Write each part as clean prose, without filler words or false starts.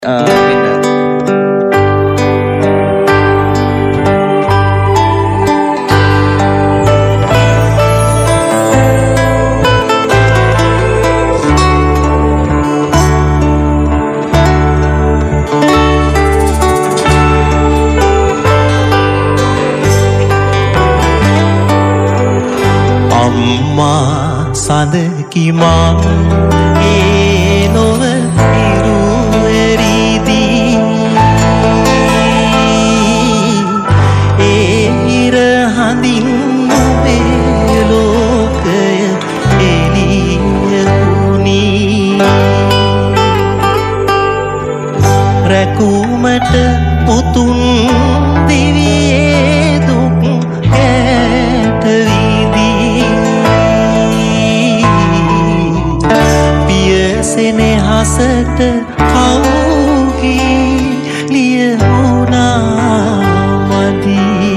සඳකි මං ඒ නොව ඉරුවැරිදී ඒ ඉර හඳින් ඔබේ ලෝකය එළියුණී රැකුමට පුතුන් දිවියේ දුක් කැට සෙනෙහසට කවුහි ලියවුණා මදී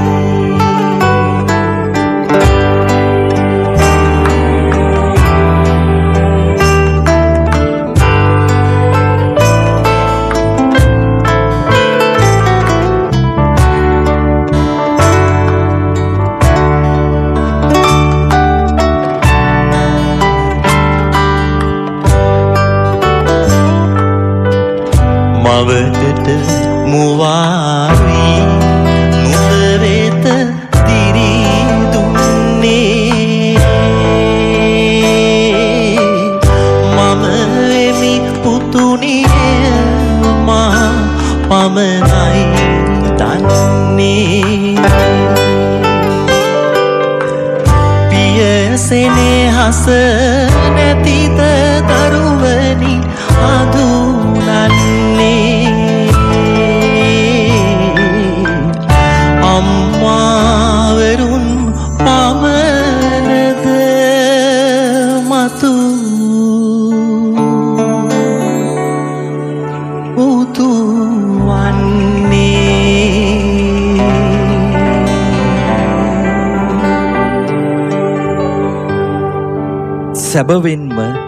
මවකට මුවාවී නුඹ වෙත දිරි දුන්නේ මම වෙමි පුතුණිය මා පමණයි දන්නේ පිය සෙනෙහස නැතිද දරුවනි අඳුනන්නේ අම්මාවරුන් පමණද මතු උතු වන්නේ සැබවින්ම